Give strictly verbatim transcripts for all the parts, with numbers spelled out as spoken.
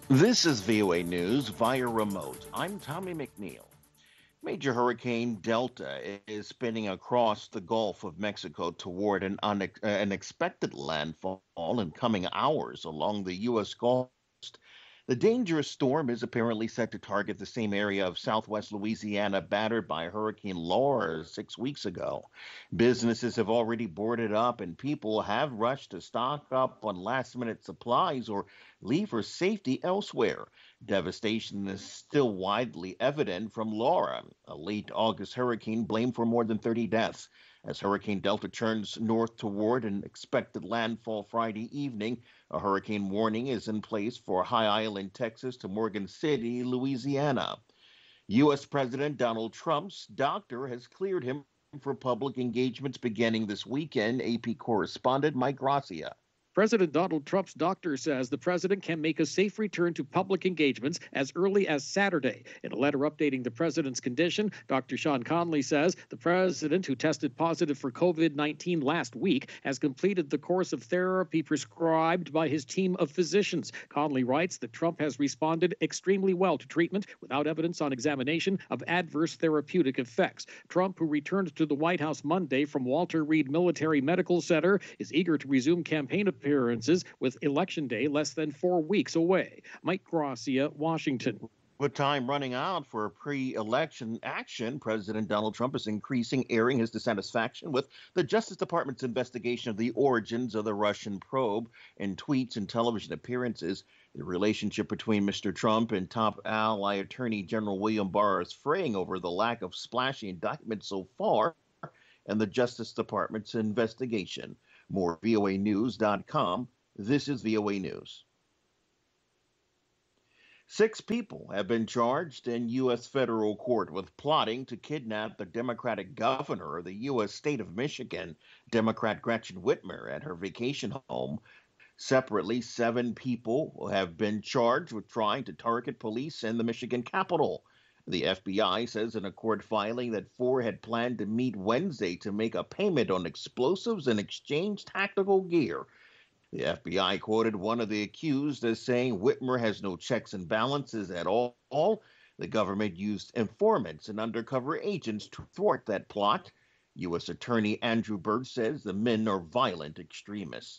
This is V O A News via remote. I'm Tommy McNeil. Major Hurricane Delta is spinning across the Gulf of Mexico toward an unex- uh, an expected landfall in coming hours along the U S. Gulf. The dangerous storm is apparently set to target the same area of southwest Louisiana battered by Hurricane Laura six weeks ago. Businesses have already boarded up, and people have rushed to stock up on last minute supplies or leave for safety elsewhere. Devastation is still widely evident from Laura, a late August hurricane blamed for more than thirty deaths. As Hurricane Delta turns north toward an expected landfall Friday evening, a hurricane warning is in place for High Island, Texas to Morgan City, Louisiana. U S. President Donald Trump's doctor has cleared him for public engagements beginning this weekend, A P correspondent Mike Gracia. President Donald Trump's doctor says the president can make a safe return to public engagements as early as Saturday. In a letter updating the president's condition, Doctor Sean Conley says the president, who tested positive for COVID nineteen last week, has completed the course of therapy prescribed by his team of physicians. Conley writes that Trump has responded extremely well to treatment without evidence on examination of adverse therapeutic effects. Trump, who returned to the White House Monday from Walter Reed Military Medical Center, is eager to resume campaign appearances with Election Day less than four weeks away. Mike Gracia, Washington. With time running out for pre-election action, President Donald Trump is increasing airing his dissatisfaction with the Justice Department's investigation of the origins of the Russian probe. In tweets and television appearances, the relationship between Mister Trump and top ally Attorney General William Barr is fraying over the lack of splashy indictments so far in the Justice Department's investigation. More V O A News dot com. This is V O A News. Six people have been charged in U S federal court with plotting to kidnap the Democratic governor of the U S state of Michigan, Democrat Gretchen Whitmer, at her vacation home. Separately, seven people have been charged with trying to target police in the Michigan Capitol. The F B I says in a court filing that four had planned to meet Wednesday to make a payment on explosives and exchange tactical gear. The F B I quoted one of the accused as saying Whitmer has no checks and balances at all. The government used informants and undercover agents to thwart that plot. U S. Attorney Andrew Byrd says the men are violent extremists.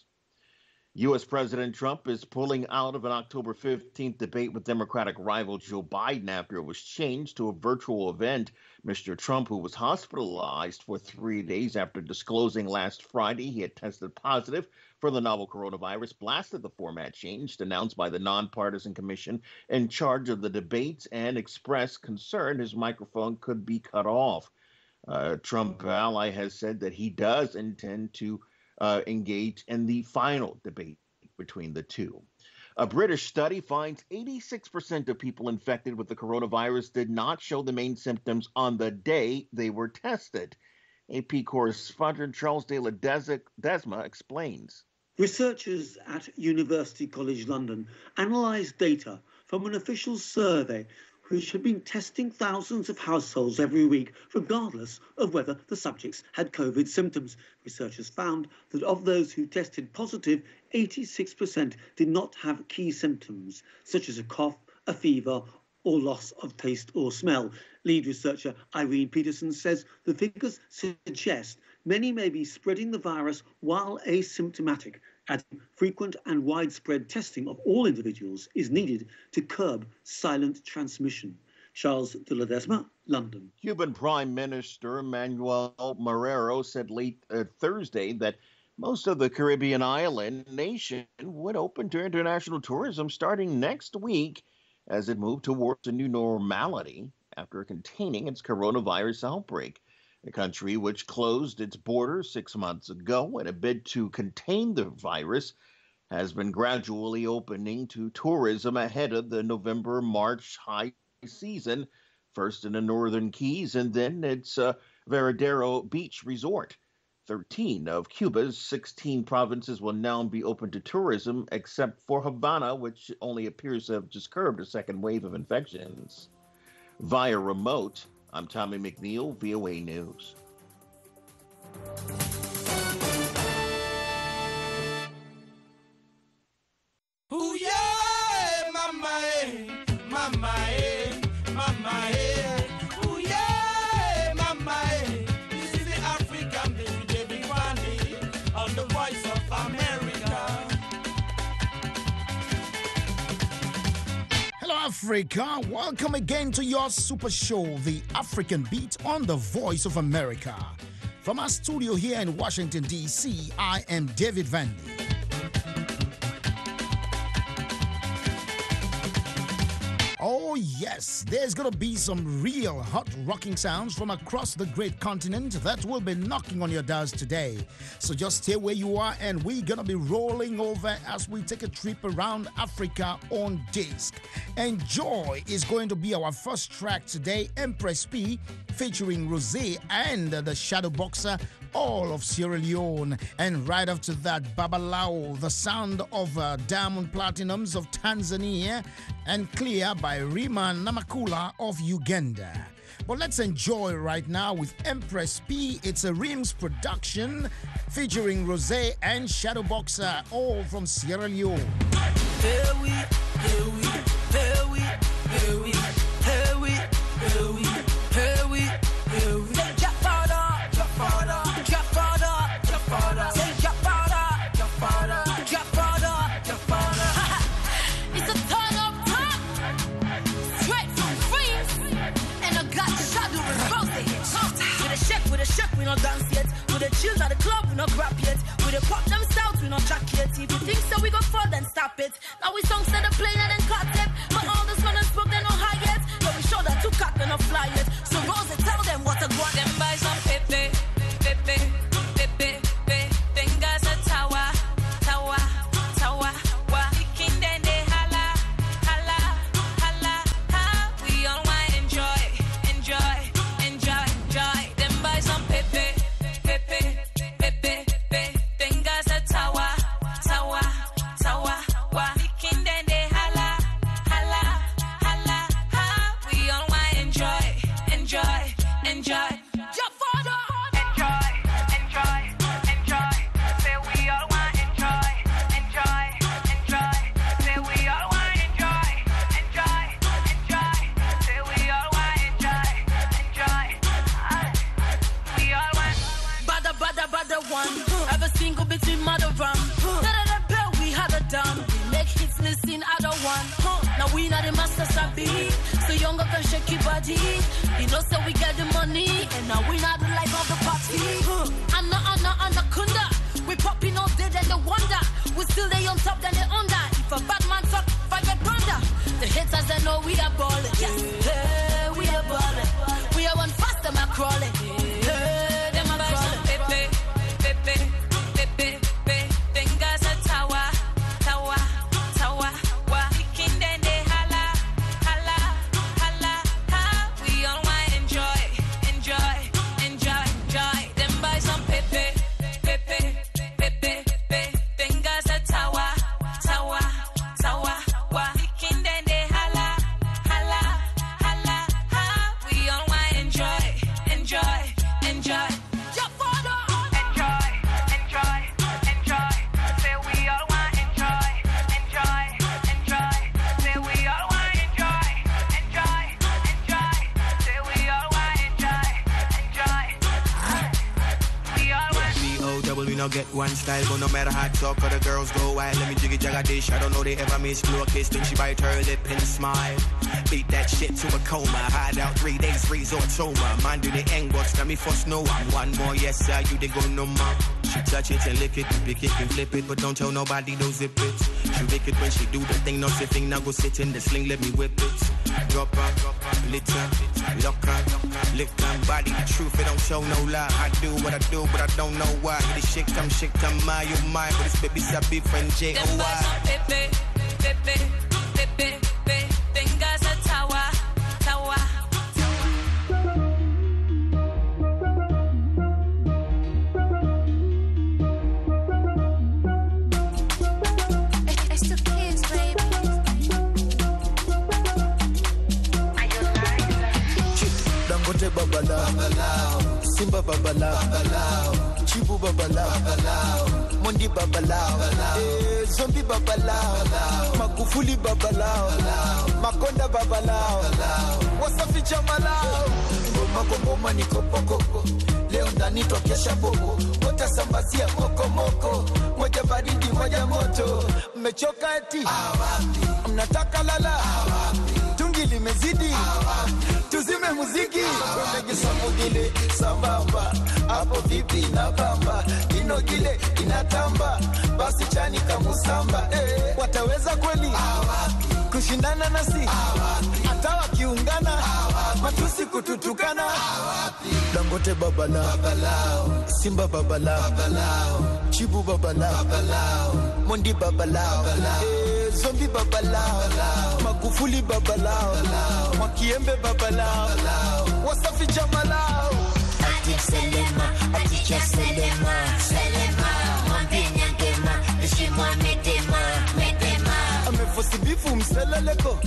U S. President Trump is pulling out of an October fifteenth debate with Democratic rival Joe Biden after it was changed to a virtual event. Mister Trump, who was hospitalized for three days after disclosing last Friday he had tested positive for the novel coronavirus, blasted the format change announced by the nonpartisan commission in charge of the debates and expressed concern his microphone could be cut off. Uh, Trump ally has said that he does intend to Uh, engage in the final debate between the two. A British study finds eighty-six percent of people infected with the coronavirus did not show the main symptoms on the day they were tested. A P correspondent Charles de la Desma explains. Researchers at University College London analysed data from an official survey which had been testing thousands of households every week, regardless of whether the subjects had COVID symptoms. Researchers found that of those who tested positive, eighty-six percent did not have key symptoms, such as a cough, a fever, or loss of taste or smell. Lead researcher Irene Peterson says the figures suggest many may be spreading the virus while asymptomatic, adding frequent and widespread testing of all individuals is needed to curb silent transmission. Charles de la Desma, London. Cuban Prime Minister Manuel Marrero said late uh, Thursday that most of the Caribbean island nation would open to international tourism starting next week as it moved towards a new normality after containing its coronavirus outbreak. The country, which closed its borders six months ago in a bid to contain the virus, has been gradually opening to tourism ahead of the November-March high season, first in the Northern Keys and then its uh, Veradero Beach Resort. thirteen of Cuba's sixteen provinces will now be open to tourism, except for Havana, which only appears to have just curbed a second wave of infections. Via remote, I'm Tommy McNeil, V O A News. Ooh, yeah, mama, Africa. Welcome again to your super show, The African Beat on the Voice of America. From our studio here in Washington, D C, I am David Vandy. Oh yes, there's gonna be some real hot rocking sounds from across the great continent that will be knocking on your doors today. So just stay where you are and we're gonna be rolling over as we take a trip around Africa on disc. Enjoy is going to be our first track today, Empress P, featuring Rosé and the Shadow Boxer, all of Sierra Leone. And right after that, Babalao, the sound of uh, Diamond Platinums of Tanzania, and Clear by Rima Namakula of Uganda. But let's enjoy right now with Empress P. It's a Rims production featuring Rosé and Shadow Boxer, all from Sierra Leone. Here we, here we, here we, here we, here we, here we, here we, here we. Say drop further, drop further, drop further, drop further. Say drop further, drop further, drop further, drop further. It's a turn up top, straight from Freeze, and I got Shadow and Rosé. With a shake, with a shake, we not dance yet. With a chill at the club, we not grab yet. With a pop them styles, we not jack yet. If you think so, we go for then stop it. Now we songs that are playing and then cut it. But all this fun and smoke, they no high yet. But we show that two cock, they no fly yet. So Rosé, tell them what to go. Them buy some pepe, pepe, pepe, pepe. Fingers a tower, tower, tower. Wa king then they holla, holla, holla, ha. We all want enjoy, enjoy, enjoy, enjoy. Them buy some pepe, pepe, pepe, pepe. Fingers a tower, tower, tower. Wa king then they holla, holla, holla, ha. We all want enjoy, enjoy, enjoy. Jump further. Enjoy, enjoy, enjoy. Say we all want enjoy, enjoy, enjoy. Say we all want enjoy, enjoy, enjoy. Say we all want enjoy, enjoy. We all want. Bada bada bada one. Have a single between mother rum. None of the pill we had a dumb. We make hits listen other one. Now we not the masters of beat. So younger can shake your body. You know so we get the money. And now we not the life of the party. Anna Anna Anaconda. We popping all day then the wonder. We still they on top then they under. If a bad man talk, fire thunder. The haters they know we are balling. Yes, hey, we are balling. We are one faster man crawling. Hey, them are crawling. Pepe, pepe, pepe, pepe. Fingers a tower, tower, tower. Wa king then they holla, holla, holla, ha. We all want enjoy, enjoy, enjoy, enjoy. Them buy some pepe, pepe, pepe, pepe. Fingers a tower, tower, tower. Wa king then they holla, holla, holla, ha. We all want enjoy, enjoy, enjoy. Jump further. Enjoy, enjoy, enjoy. Say we all want enjoy, enjoy, enjoy. Say we all want enjoy, enjoy, enjoy. Say we all want enjoy, enjoy. We all want. B O double, we no get one style, but no matter how talk, or the girls go wild. Let me jiggy jagga dish. I don't know they ever miss blow a kiss, then she bite her lip and smile. Beat that shit to a coma. Hide out three days, resort Toma. Man do the end watch, let me first know I'm one more. Yes, sir, you they go no more. She touch it and lick it, pick it and flip it, but don't tell nobody don't zip it. She lick it when she do the thing, no sitting. Now go sit in the sling, let me whip it. Drop her, litter, lock her, lick her body. The truth, it don't show no lie. I do what I do, but I don't know why. This shit come, shit come, my, you mine. But this baby sabi friend J O Y. Pepe, pepe, pepe, pepe. Fingers a tower, tower. It's the kids, baby. Dangote babalao, Simba babalao, Chibu babalao, Mondi babalao, eh, Zombi babalao, Magufuli babalao, Makonda babalao, Wasafi chamalao, Ngoma ngoma ni kopo kopo, leo ndani tokesha bobo, watasambazia moko moko, moja baridi moja moto, mmechoka eti, mnataka lala, limezidi. Tuzime muziki. Twende samugile sambamba. Hapo vipi na bamba. Ino gile inatamba. Basi chani kamusamba. Eh, wataweza kweli kushindana nasi? Hata wakiungana matusi kututukana. Dangote babala babalao, Simba babala babalao, Chibu babala babalao, Mondi babalao babalao, Zombi babalao babalao, Magufuli babalao babalao, Mwakiembe babalao babalao, Wasafi jamalao. Ati selema, ati cha selema, selema, mwambie nyangema, ishimwa medema, medema. Amefosi bifu mseleleko,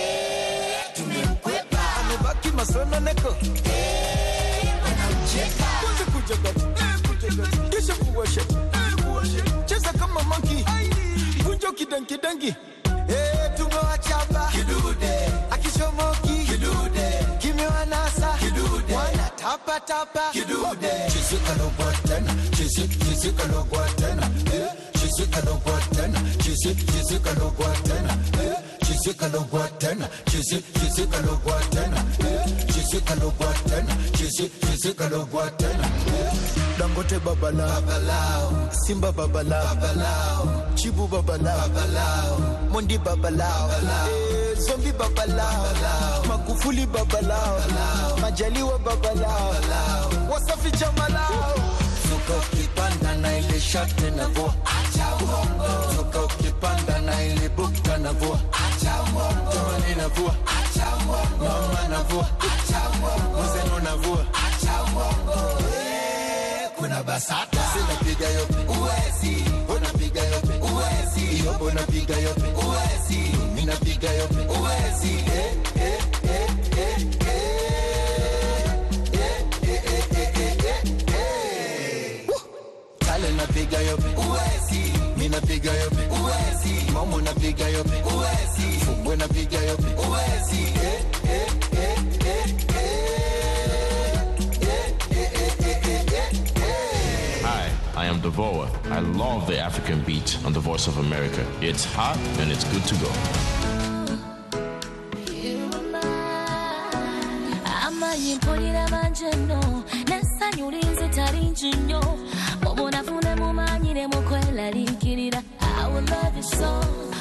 eh, tumemkwepa. Amebaki masono neko, eh, wanamcheka. Kwanza kujagati, eh, kujagati, kisha kuwasha, eh, kuwasha. Cheza kama monkey, kunjo kidangi dangi, eh, tumewachapa kidude, akishomoki kidude, kimewanasa kidude, wana tapa tapa kidude. Chizika no button, chizik chizika no button, eh, chizika no button, chizik chizika no button, eh, chizika no button, chizik chizika no button, eh, chizika no button, chizik chizika no button. Dangote babala babalao, Simba babala babalao, Chibu babala babalao, Mondi babalao babalao, Zombi babalao babalao, Magufuli babalao babalao, Majaliwa babalao babalao, Wasafi jamalao. Zuka ukipanda na ile shate na vo, acha uongo. Zuka ukipanda na ile bukta na vo, acha uongo. Tamani na vo, acha uongo. Mama na vo, acha uongo. Mzeno na vo, acha uongo. Kuna basata sina piga yope uwezi, unapiga yope uwezi, yobo unapiga yope uwezi, mina piga yope uwezi. Eh eh eh eh eh eh eh. Kale napiga yope uwezi, mina piga yope uwezi, mama napiga yope uwezi, fumbo napiga yope uwezi. Eh eh eh eh I am Devoa. I love the African beat on the Voice of America. It's hot and it's good to go. I will love you so.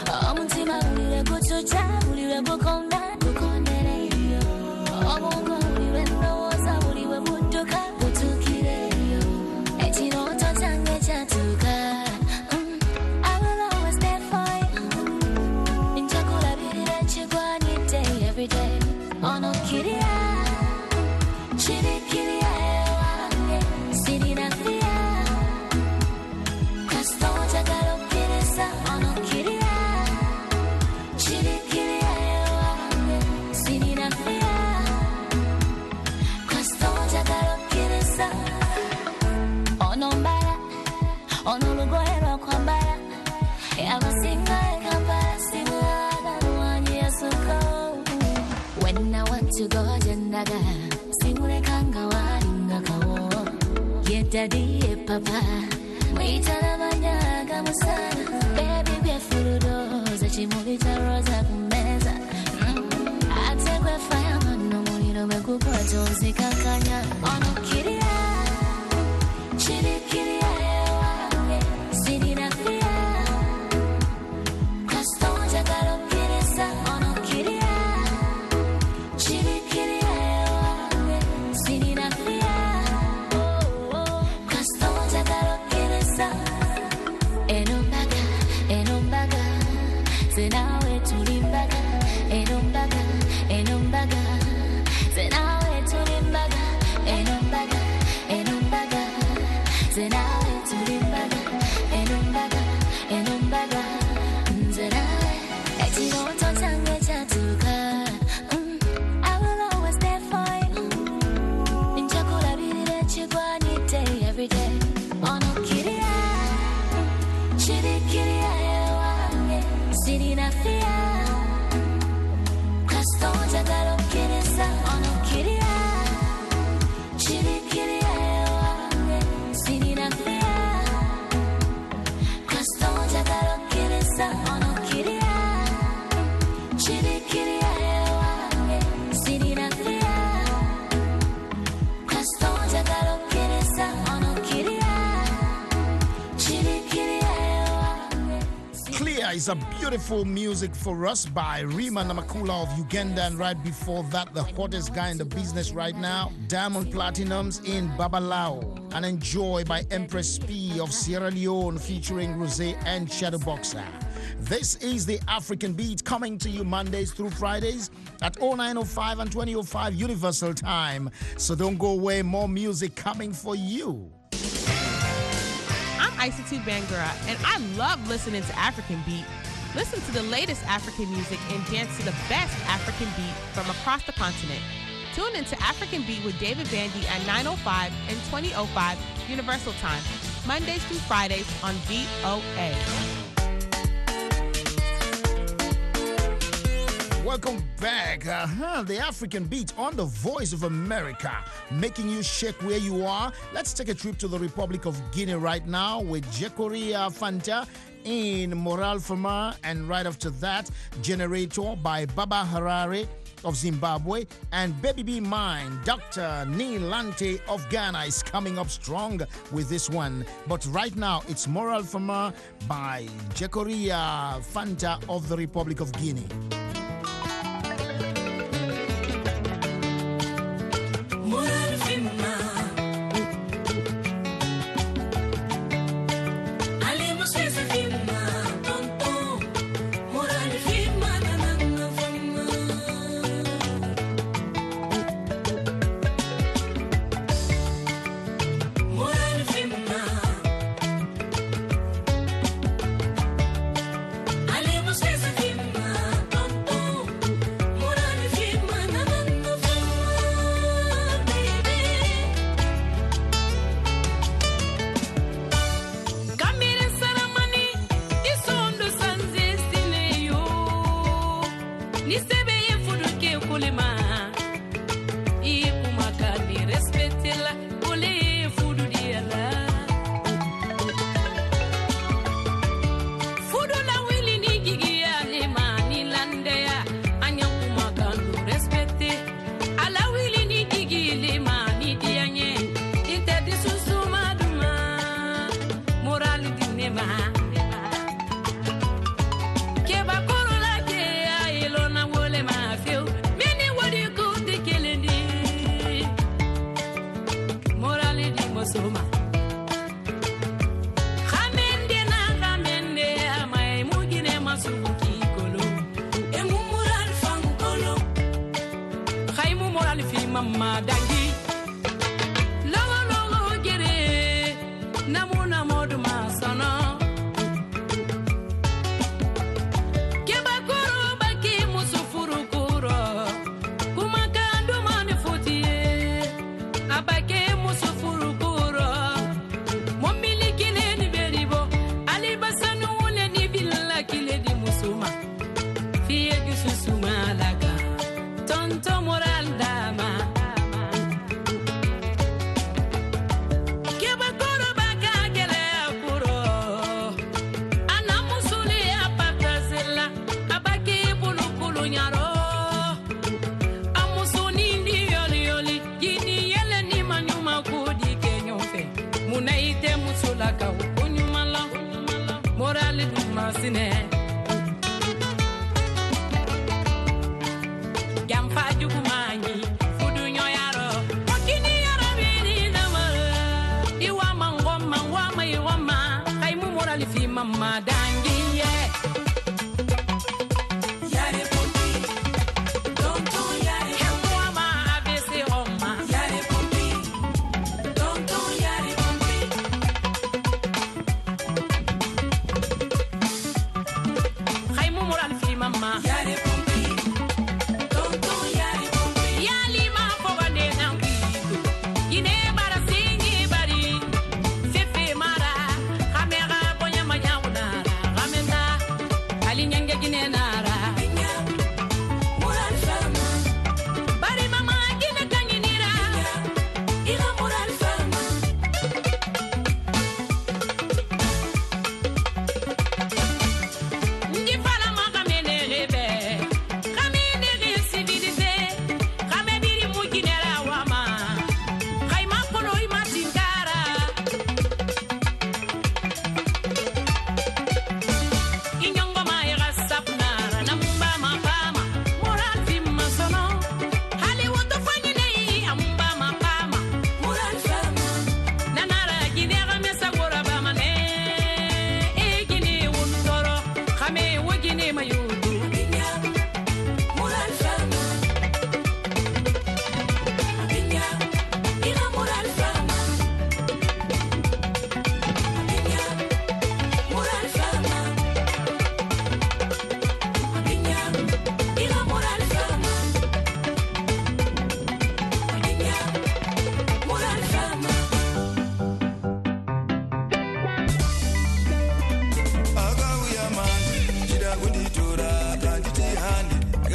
When I want to go jendaga simule kanga waringa kawo ye daddy ye papa mwitana manyaga musana baby be furudo za chimuli cha rosa kumeza atekwe fire mano muliro mekupa tonzi kakanya ono kiria chiri kiria ewa sini na fia kastonja karo kirisa ono kiria chiri kiria ewa sini na fia kastonja karo kirisa enombaga enombaga zenawe tulimbaga enombaga enombaga zenawe tulimbaga enombaga enombaga zenawe tulimbaga enombaga enombaga zenawe etiroto change chatuka I will always stay for you Nchakula bilile chigwanite every day ono kiria chiri kiria ewange siri na fia kastonja galo kirisa ono kiria chiri kiria ewange siri na fia kastonja galo kirisa ono kiria chiri kiria ewange is a beautiful music for us by Rima Namakula of Uganda, and right before that, the hottest guy in the business right now, Diamond Platinums in Babalao, and Enjoy by Empress P of Sierra Leone featuring Rosé and Shadowboxer. This is the African Beat, coming to you Mondays through Fridays at oh nine oh five and twenty oh five Universal Time. So don't go away, more music coming for you. I'm Isatu Bangura, and I love listening to African Beat. Listen to the latest African music and dance to the best African beat from across the continent. Tune into African Beat with David Bandy at nine oh five and twenty oh five Universal Time, Mondays through Fridays on V O A. Welcome back. Uh-huh. The African Beat on the Voice of America, making you shake where you are. Let's take a trip to the Republic of Guinea right now with Jekoria Fanta in Moral Fama, and right after that, Generator by Baba Harare of Zimbabwe, and Baby Be Mine, Doctor Nilante of Ghana is coming up strong with this one. But right now, it's Moral Fama by Jekoria Fanta of the Republic of Guinea.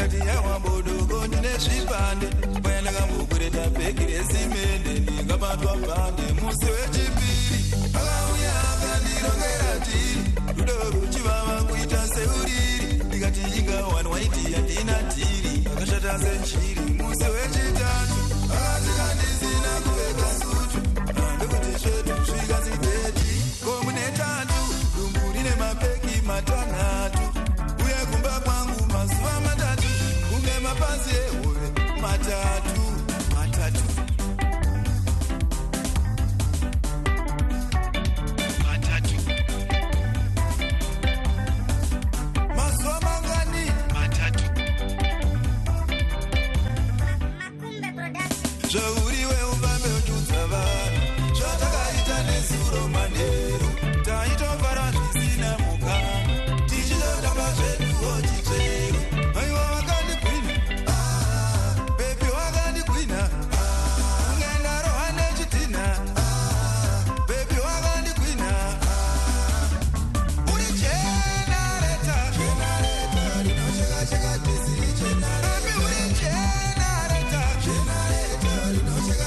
ndikati yawa bodogo ndine zvipande kwayandakamukureta bhegi resimende ndingabatwa bhande musi wechipiri akauya akandirongera tiri rudo ruchivava kuita seuriri ndikati inga one waiti handina tiri akashata senchiri musi wechitatu akati kandisina kuveka sutu ndikuti zvedu zvikazideti komune tatu dumbu rine mapeki matanhatu uye kumba kwangu mazuva matatu kunge mapazi ehove matatu matatu matatu mazuva mangani matatu zvauriwe ufambe uchudza vanhu zvatakaita nezuro manheru taitofara zvisina mukana tichitotamba zveduwo chitero aiwa wakandigwina bebi wakandigwina kuenda roha nechitina bebi wakandigwina uri chenareta rinochekacheka tisi chenareta uri chenareta chenareta rinocheka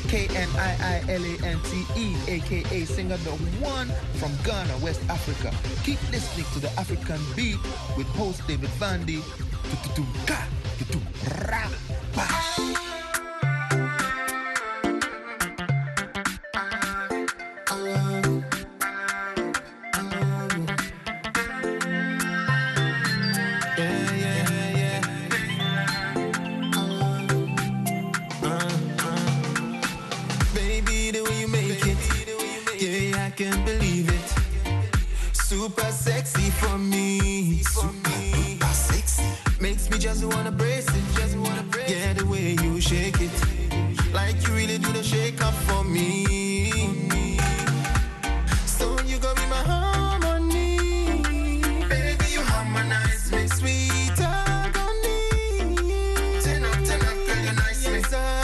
K N I I L A N T E, aka singer the one from Ghana, West Africa. Keep listening to the African Beat with host David Vandy. Tututuka, tutu, rap, bash. Can't believe it. Super sexy for me. Super, super sexy. Makes me just wanna brace it. Just wanna brace yeah, the way you shake it. Like you really do the shake up for me. So you gonna be my harmony. Baby, you harmonize me. Sweet agony. Ten up, ten up, girl, you nice me.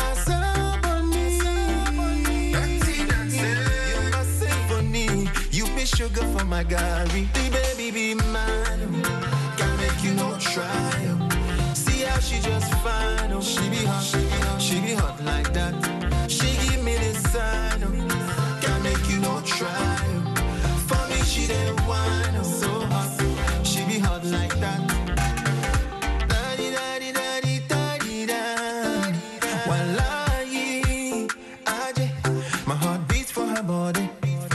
Sugar for my Gary, the baby be mine. Can't make you no try. See how she just fine. Oh, she be hot, she be hot, she be hot like that. She give me the sign. Can't make you no try. For me she the wine. So hot, she be hot like that. Daddy, daddy, daddy, daddy, daddy. Wallahi, Aje, my heart beats for her body.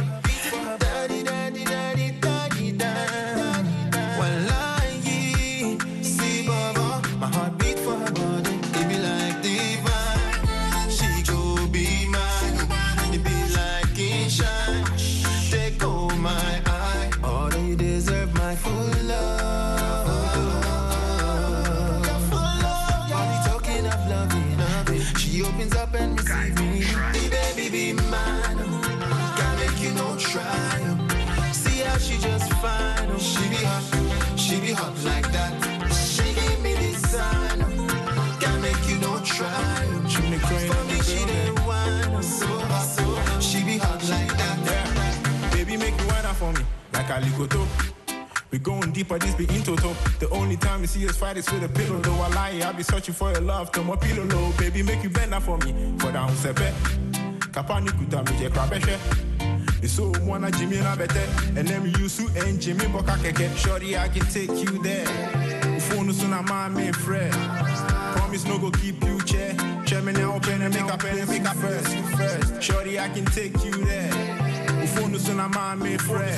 Hot like that. She give me this sign. Can't make you no try. She make crying for me, she the one. So hot, so she be hot like that. Yeah. Baby, make you wine for me like a ligoto. We going deeper, this be in toto. The only time you see us fight is with a pillow. Though I lie, I be searching for your love. To my pillow low. Baby, make you bend that for me. For down sepe. Kapani kuta mi je krabeshe. So wanna Jimmy na better, and then we use to and Jimmy Boka keke. Shorty, I can take you there. Phone soon a man me friend. Promise no go keep you chair. Chairman now open and make up and make up first. First, Shorty, I can take you there. Phone soon a man me friend.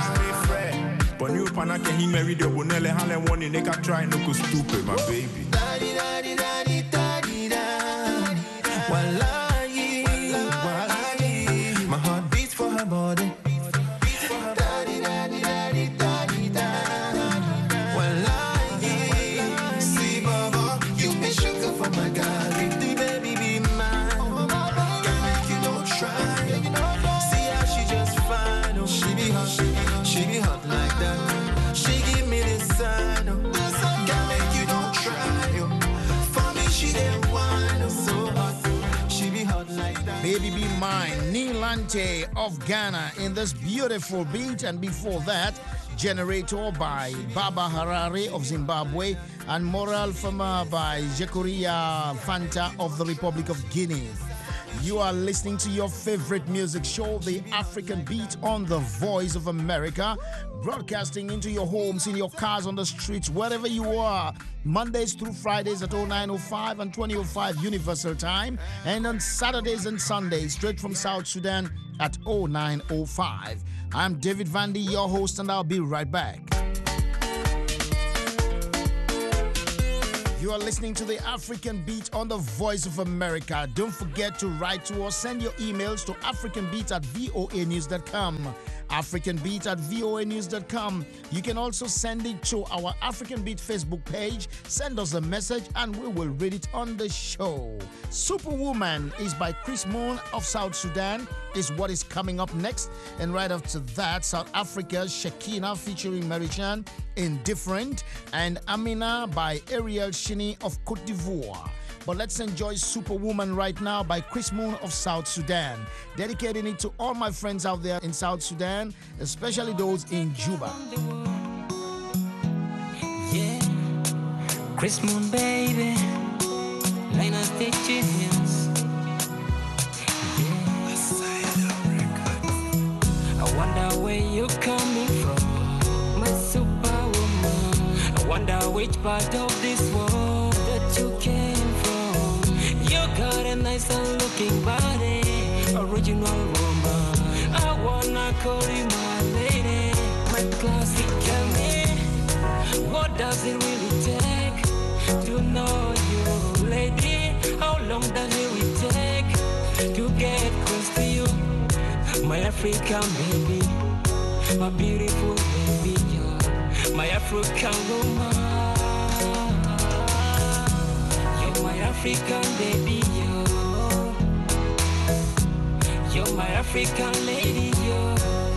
But you pana can he marry the bonelle Halen one in neka try no go stupid, my baby. Daddy, daddy, daddy, daddy, daddy. Wallahi, wallahi, my heart beats for her body. Daddy, daddy, daddy, daddy, daddy. Wallahi, see Baba, you be sugar for my Gary. The baby be mine. Can't make you no try. See how she just fine. Oh, she be hot, she be hot like that. She give me this sign. Oh, can't make you no try. Oh, for me she the wine. Oh, so hot, she be hot like that. Baby Be Mine, Nilante of Ghana in this beautiful beat. And before that, Generator by Baba Harare of Zimbabwe and Moral Fama by Jekoria Fanta of the Republic of Guinea. You are listening to your favorite music show, The African Beat, on The Voice of America, broadcasting into your homes, in your cars, on the streets, wherever you are, Mondays through Fridays at oh nine oh five and twenty oh five Universal Time, and on Saturdays and Sundays, straight from South Sudan at oh nine oh five. I'm David Vandy, your host, and I'll be right back. You are listening to The African Beat on The Voice of America. Don't forget to write to us. Send your emails to africanbeat at voa news dot com. africanbeat at voa news dot com. You can also send it to our African Beat Facebook page. Send us a message and we will read it on the show. Superwoman is by Chris Moon of South Sudan is what is coming up next. And right after that, South Africa's Shakina featuring Marichan, Indifferent, and Amina by Ariel Shini of Cote d'Ivoire. But let's enjoy Superwoman right now by Chris Moon of South Sudan. Dedicating it to all my friends out there in South Sudan, especially those in Juba. Yeah, Chris Moon, baby. Lena Stitches. matter which part of this world that you came from, you got a nice and looking body, original woman. I wanna call you my lady, my classic. Tell me, what does it really take to know you, lady? How long does it really take to get close to you? My African baby, my beautiful baby, you're my African woman. You're my African baby, you're, you're my African lady, you're.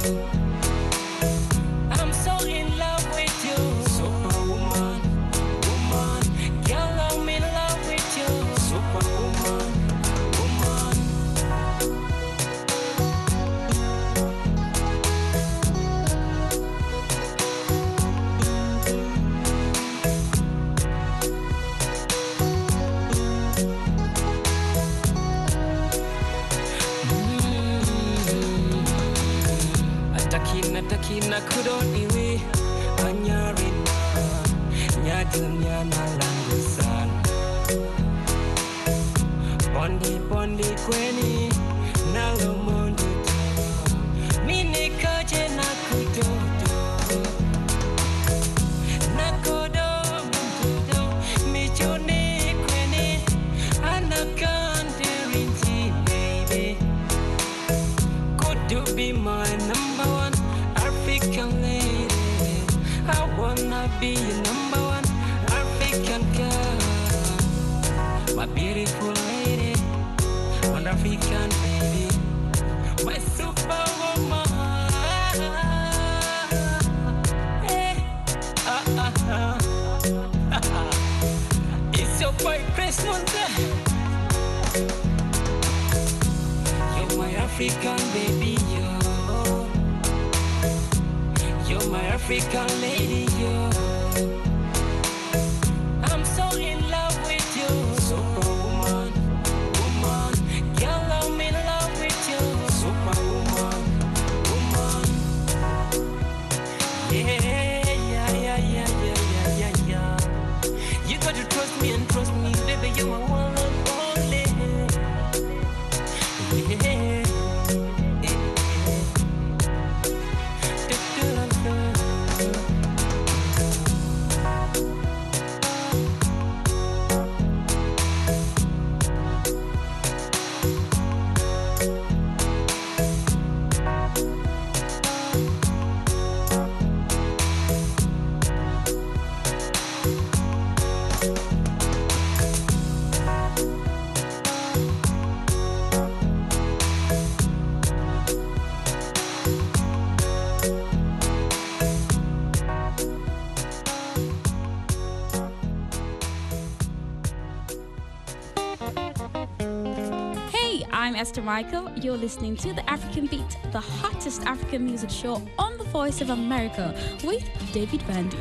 I'm so in love with you, superwoman, woman. Girl, I'm in love with you, superwoman, woman. Takina kudoniwe anyarina nyadunya na langu sana bondi bondi kweni na lomondo mini kaje na kudodo na kodo mudo michoni kweni anakande rinti baby. Could you be my number one African lady? I wanna be your number one African girl, my beautiful lady, one African baby, my superwoman. Hey, ah, ah, ah. It's your boy Chris Monte. You're my African baby, you're. You're my African lady, yo. I'm so in love with you, superwoman, woman. Girl, I'm in love with you, superwoman, woman. Yeah, yeah, yeah, yeah, yeah, yeah, yeah. You got to trust me and trust me, baby. You're my one and only. Yeah. I'm Esther Michael. You're listening to The African Beat, the hottest African music show on the Voice of America with David Vandy.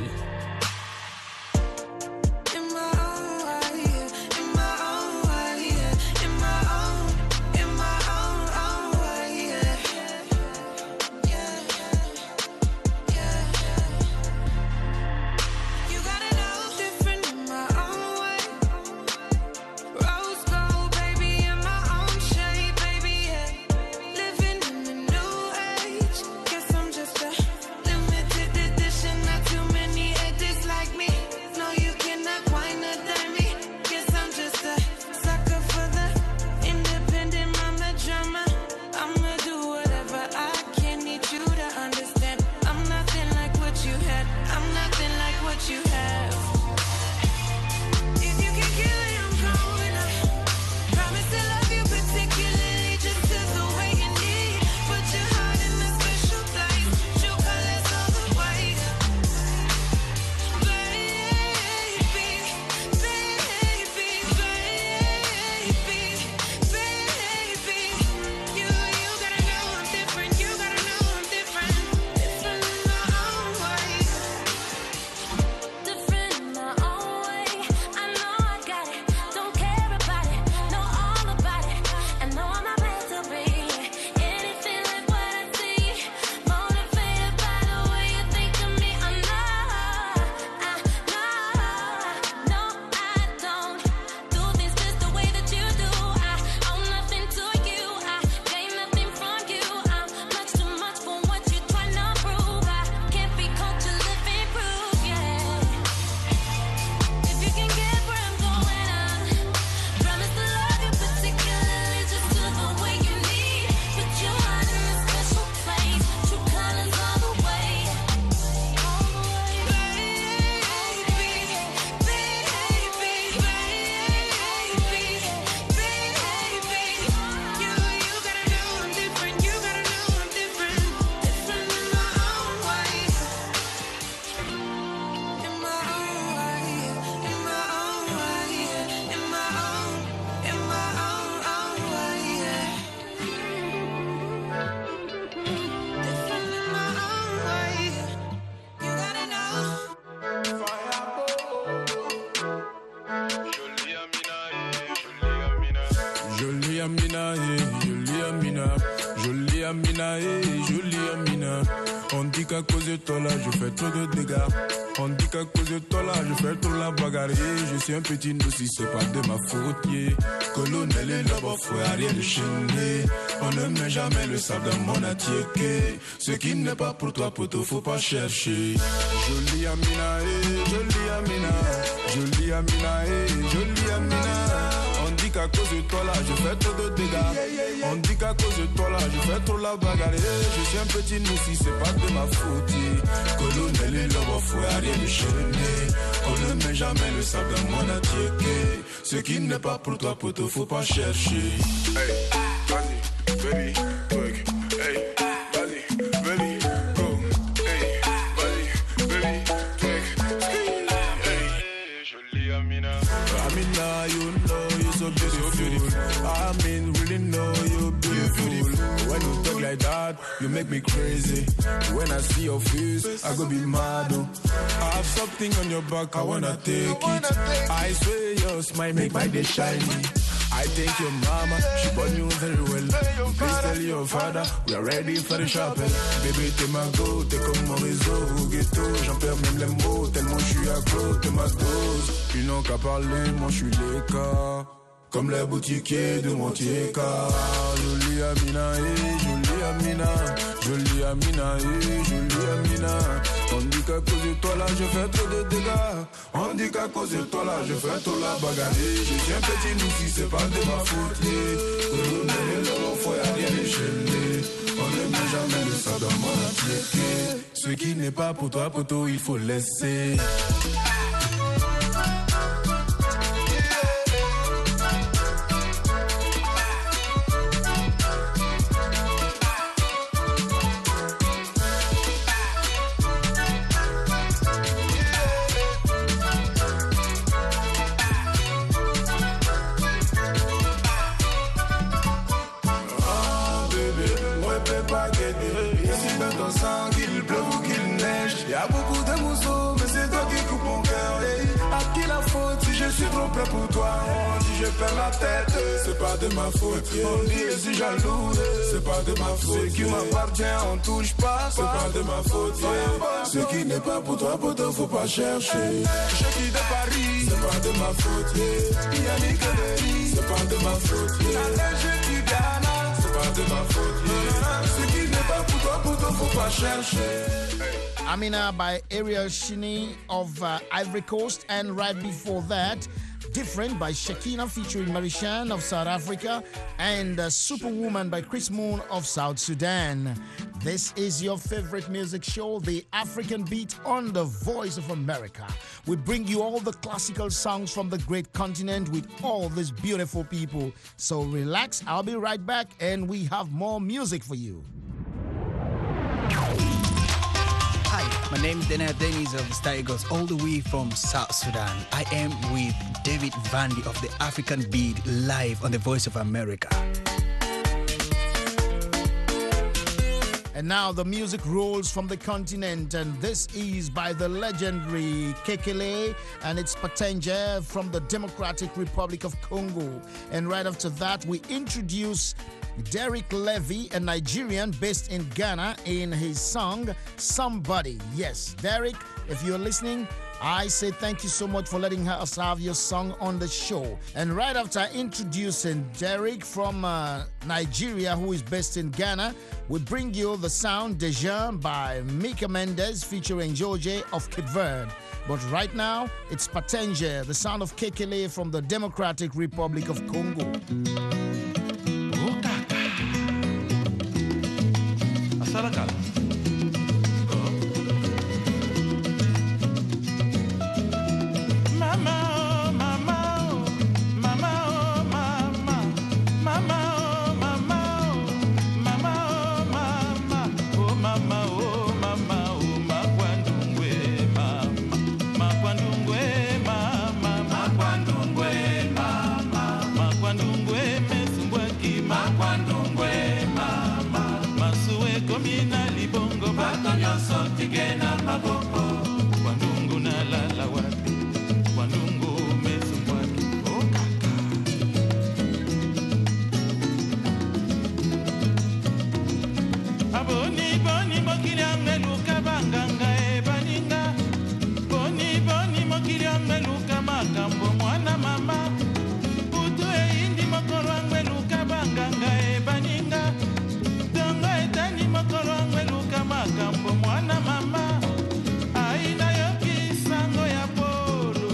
Guess I'm just a limited edition, not too many Jolie Amina, eh, jolie Amina. On dit qu'à cause de toi là, je fais trop de dégâts. On dit qu'à cause de toi là, je fais trop la bagarre. Je suis un petit nous si c'est pas de ma faute. Yeah. Colonel et l'homme, faut rien de chaîner. On ne met jamais le sable dans mon attiéké. Ce qui n'est pas pour toi, poto, faut pas chercher. Jolie Amina, eh, jolie Amina. Jolie Amina, eh, jolie Amina. On dit qu'à cause de toi là, je fais trop de dégâts. On dit qu'à cause de toi là, je fais trop la bagarre. Je suis un petit nous si c'est pas de ma faute. Colonel et l'homme, faut rien de chaîner. On ne met jamais le sable dans mon attiéké. Ce qui n'est pas pour toi, poto, faut pas chercher. Hey, vas-y, baby, twerk. Hey, vas-y, baby, go. Hey, vas-y, baby, twerk. Hey, jolie Amina. Amina, you know you're so beautiful. I mean, really know you're beautiful. When you talk like that, you make me crazy. When I see your face, I go be mad. Oh. I have something on your back, I wanna take I wanna it. Take I swear your smile make my day shiny. I thank your mama, she born you very well. Please tell your father, we are ready for the shopping. Baby, t'es ma go, t'es comme mon réseau. Ghetto, j'en perds même les mots, tellement je suis accro, t'es ma dose. Ils n'ont qu'à parler, moi je suis l'écart. Comme les boutiquiers de Montieka. Jolie Amina, eh, jolie Amina. Jolie Amina, eh, jolie Amina. On dit qu'à cause de toi là, je fais trop de dégâts. On dit qu'à cause de toi là, je fais trop la bagarre. Je suis un petit nous si c'est pas de ma faute. Colonel et l'homme, faut y'a rien déchaîner. On ne met jamais le sang dans mon attiéké. Ce qui n'est pas pour toi, poto, il faut laisser. Pour toi, on dit je perds la tête, c'est pas de ma faute. On dit je suis jaloux, c'est pas de ma faute. Ce qui m'appartient, on touche pas, c'est pas de ma faute. Ce qui n'est pas pour toi, poto, faut pas chercher. Je quitte de Paris, c'est pas de ma faute. Yannick Léry, c'est pas de ma faute. Je quitte Ghana, c'est pas de ma faute. Ce qui n'est pas pour toi, poto, faut pas chercher. Amina by Ariel Shini of uh, Ivory Coast, and right before that, Different by Shakina featuring Marishan of South Africa, and uh, Superwoman by Chris Moon of South Sudan. This is your favorite music show, The African Beat, on the Voice of America. We bring you all the classical songs from the great continent with all these beautiful people. So relax, I'll be right back, and we have more music for you. My name is Dana Dennis of the Star Eagles, all the way from South Sudan. I am with David Vandy of the African Beat, live on the Voice of America. And now the music rolls from the continent, and this is by the legendary Kekele, and it's Patenje from the Democratic Republic of Congo. And right after that, we introduce Derek Levy, a Nigerian based in Ghana, in his song, Somebody. Yes, Derek, if you're listening, I say thank you so much for letting us have your song on the show. And right after introducing Derek from uh, Nigeria, who is based in Ghana, we bring you the sound Deja by Mika Mendes featuring George of Cape Verde. But right now, it's Patenje, the sound of Kekele from the Democratic Republic of Congo. Masue komina li Aboni boni mokili ameluka banganga e baninga. Boni boni mokili ameluka makambo mwana mama. Putu e indi mokolo ameluka banganga e baninga. Tongo etani mokolo ameluka makambo mwana mama. Aina yoki sango ya polo.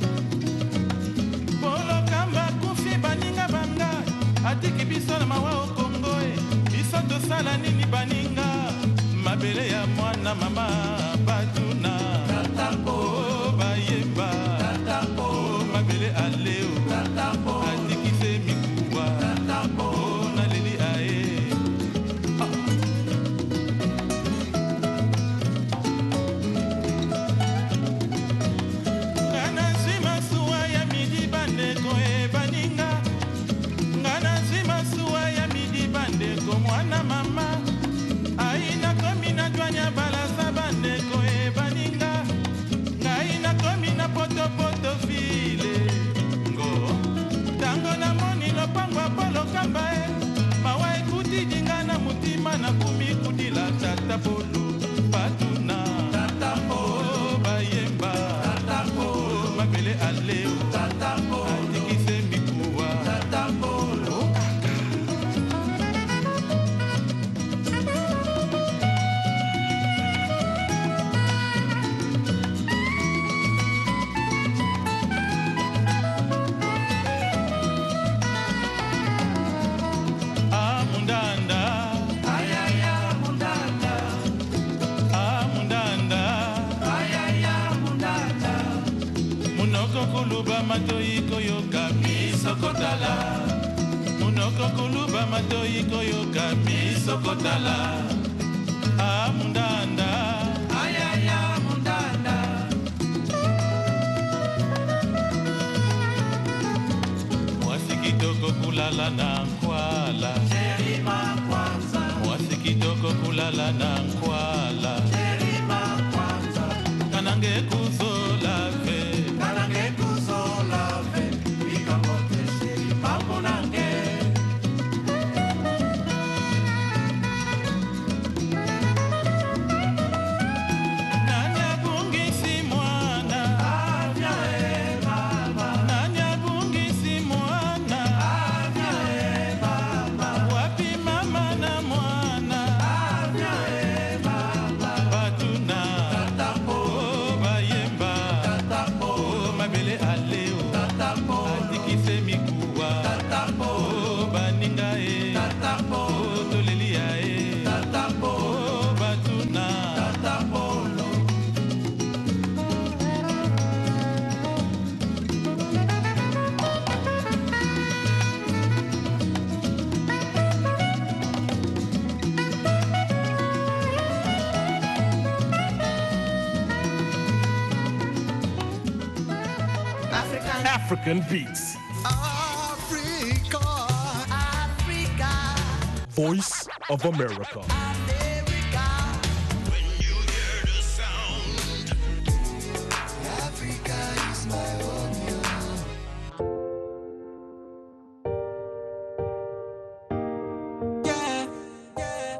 Polo kamba kufi baninga banga. Atiki biso na mawa Kongo e. Biso tosala nini baninga. Mabele ya mwana mama batuna. Tatapo bayemba. Tatapo mabele aleo. Tatapo atiki se mikuwa. Tatapo na leli ae. Ngana zima suwa ya midi bande ko e baninga. Ngana zima suwa ya midi bande ko mwana mama. Aina komina jwanya balasa bande ko e baninga. Ngaina komina poto poto file. Ngo tango na moni lopangwa polo kamba e. Mawa ekuti dingana mutima na kumi kudila chata polo. Patuna tatapo bayemba. Tatapo mabele aleo. Tatapo atikise mikuwa. Tatapo Amundanda, ayaya mundanda, amundanda, ayaya mundanda. Munoko kuluba matoi koyoka misokotala. Munoko kuluba matoi koyoka misokotala. Amundanda, ayaya mundanda. Mwasi kitoko kulala na nkwala. Terima kwanza. Mwasi kitoko kulala na nkwala. Terima kwanza. Kanange kuzola fe. Kanange kuzola fe. Ikamote sheri mambo nange. Nanya bungisi mwana. Avya e mama. Nanya bungisi mwana. Avya e mama. Wapi mama na mwana. Avya e mama. Batuna. Tatapo bayemba. Tatapo mabele aleo. Tatapo atikise mikuwa. Tatapo baninga e. Tatapo tolelia e. Tatapo batuna. Tatapo no. African Beats. Africa, Africa, Voice of America. America. When you hear the sound, Africa is my home. Yeah, yeah,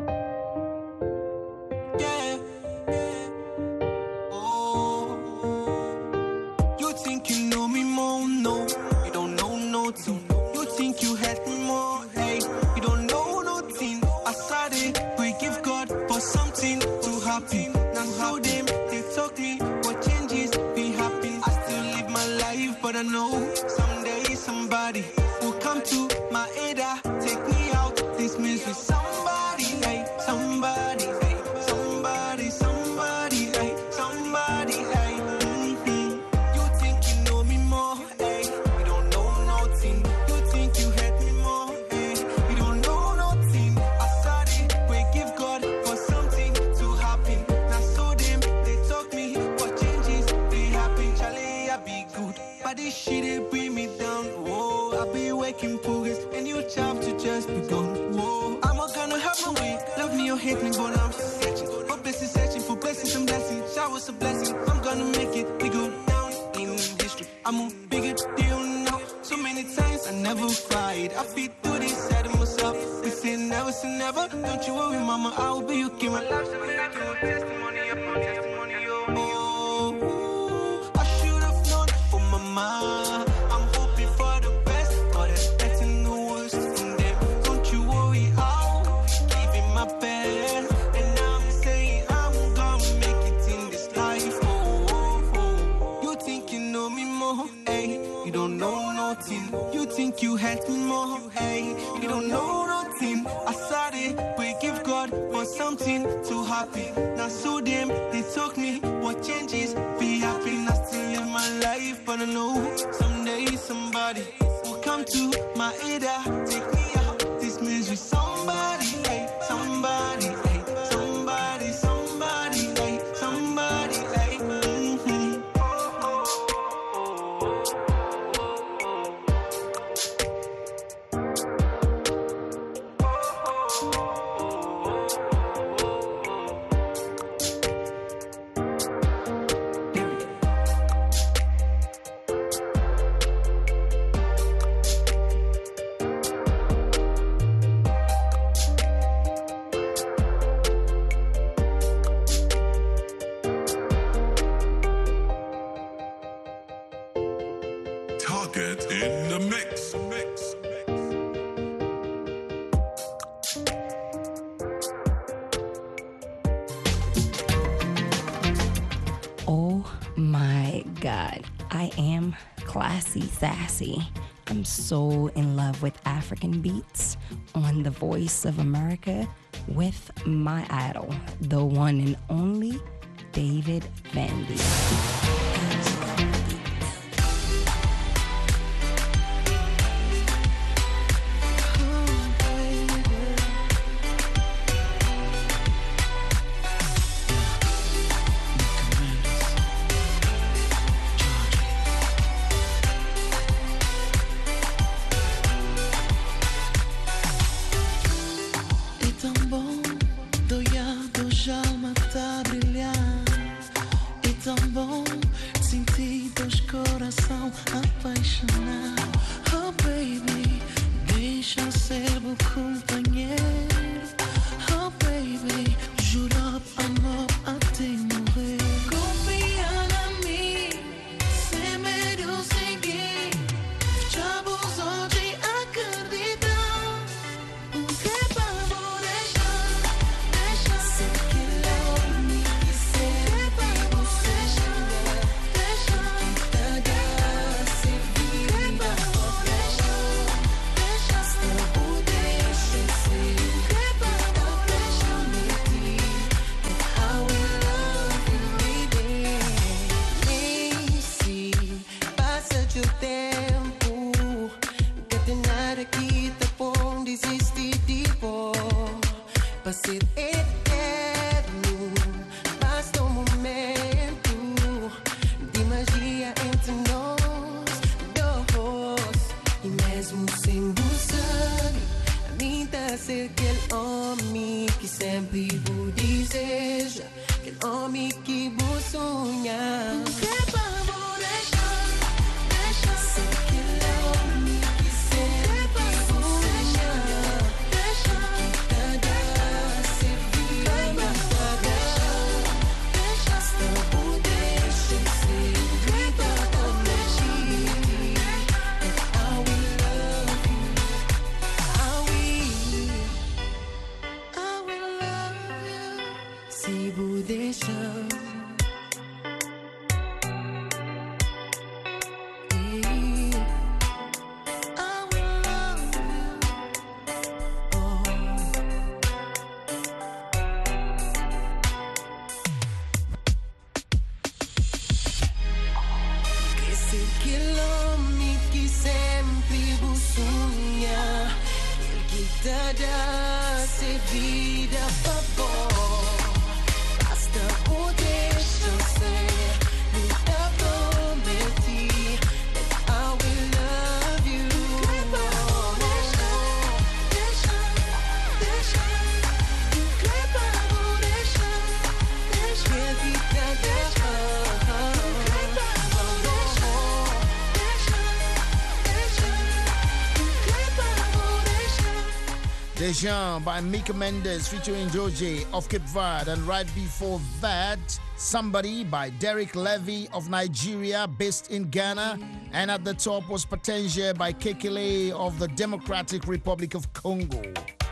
yeah, yeah. Oh, you think you know me more? No, you don't know nothing. You think you had me more? Hey, you don't know nothing. I started, we give God for something to happen. Now how them they talk me, what changes be happen. I still live my life, but I know someday somebody will come to my aid. Take me out, this means with somebody, hey, somebody, hey, somebody, somebody, hey, somebody, hey. Mm-hmm. You think you know me more, hey, you don't know nothing. You think you hate me more, hey, you don't know nothing. I started, we give God for something to happen. Now so them, they talk me, what changes, they happen. Charlie, I be good, but this shit, they bring me down. Whoa, I be waking progress, and you chop to just begun. Whoa, I'm not gonna have my way. Love me or hate me, but I'm searching for blessings, searching for blessings and blessings. Showers of blessings, I'm gonna make it. We go down in history. I'm a bigger deal now. So many times I never cried. I feel through this side of myself. We say never us and never. Don't you worry, mama, I will be you. Keep my life, so I can testimony upon testimony. Oh, I should have known for mama. I'm hoping for the best, but expecting the worst from them. Don't you worry, I'll give it my best. And I'm saying I'm gonna make it in this life. Oh, oh, oh. You think you know me more, hey? You don't know nothing. You think you hate me more, hey? You don't know nothing. I said it, we give God for something to happy. Now so them, they took me, what changes? Be happy, not still live my life. But I know someday somebody will come to my aid, take me out this misery. Somebody, hey, somebody, hey, somebody, somebody, hey, somebody, hey. Mm-hmm. Target in the mix. mix. Oh my God, I am classy sassy. I'm so in love with African beats on The Voice of America with my idol, the one and only David Vandy. Dejan by Mika Mendes featuring Joji of Cape Verde. And right before that, Somebody by Derek Levy of Nigeria, based in Ghana. And at the top was Potentia by Kekele of the Democratic Republic of Congo.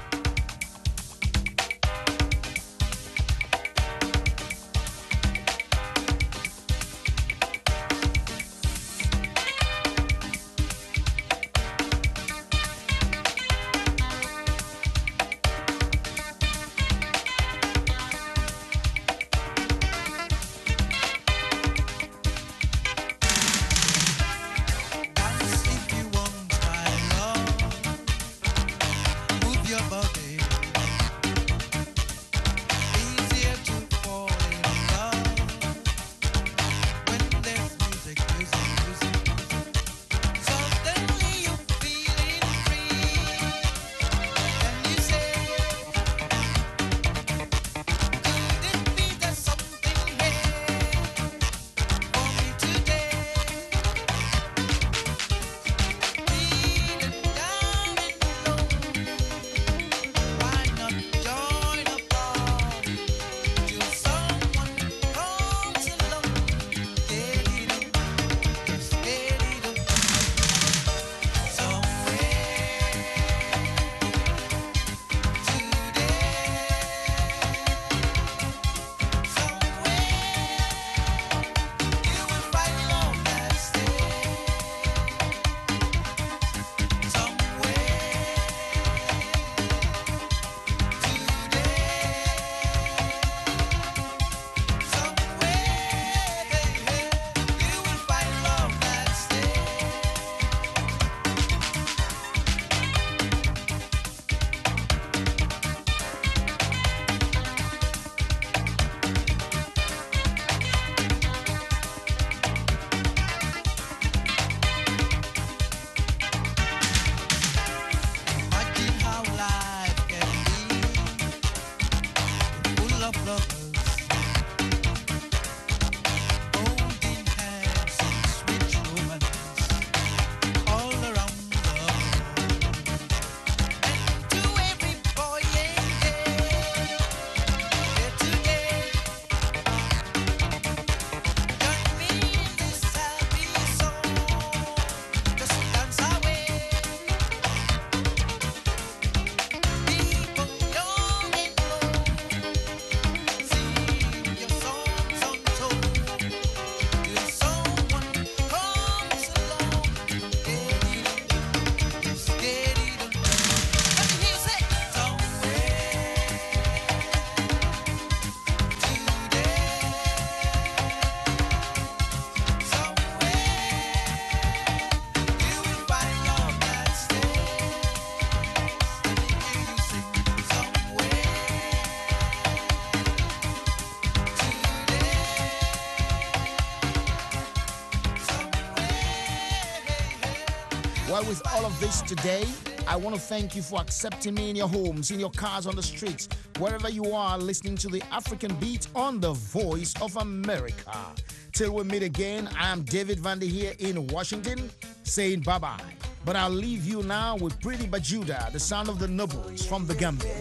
Well, with all of this today, I want to thank you for accepting me in your homes, in your cars, on the streets, wherever you are listening to the African Beat on the Voice of America. Till we meet again, I am David Vandy here in Washington saying bye-bye. But I'll leave you now with Pretty Bajuda, the sound of the nobles from the Gambia.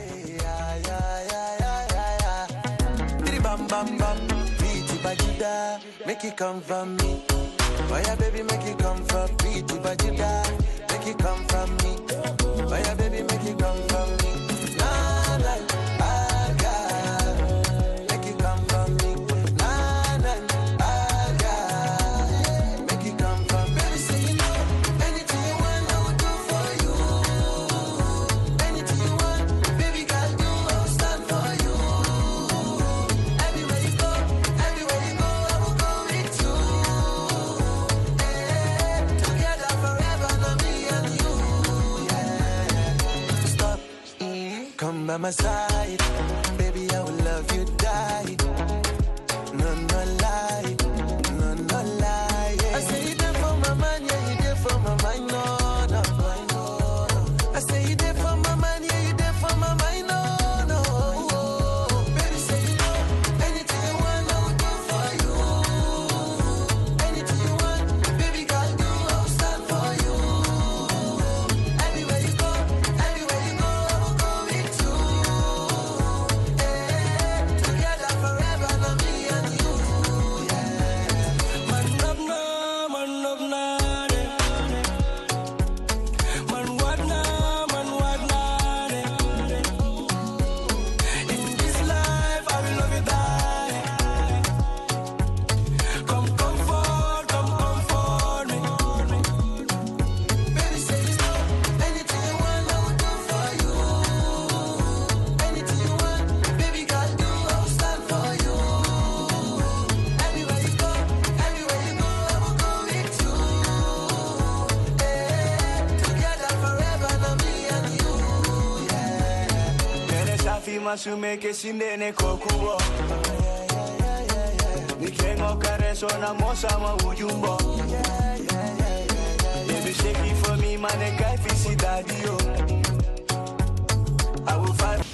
Bam bam bam, Pretty Bajuda, make it come from me. Why ya baby make it come from Pretty Bajuda, make it come from me. Why ya baby make it come from me. Nah nah, ah yeah, make it come from me. Nah nah, ah yeah, make it come from me. Baby say you know, anything you want I will do for you. Anything you want, baby girl do I will stand for you. Everywhere you go, everywhere you go I will go with you. Together forever, not me and you. Yeah. Stop, come by my side, baby. I will love you, die. No, no lie, no, no lie. Yeah. I say you there for my man, yeah, you there for my mind, no, no, no, no. I say you there for my man, yeah, you there for my mind, no, no. Baby, say you know, anything you want, I will do for you. Anything you want, baby girl, do I will stand for you. Everywhere you go, everywhere you go, I will go with fi masumeke sindene kokuo. Nikengo kareso na mosa ma ujumbo. Baby shake it for me, man, and guy fi si daddy yo. I will fight.